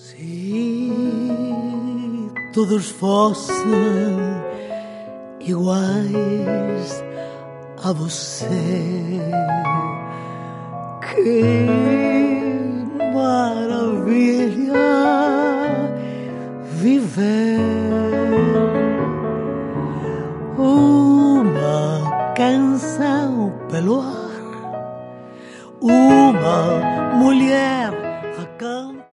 Se todos fossem iguais a você, que maravilha viver. Uma canção pelo ar, uma mulher a cantar.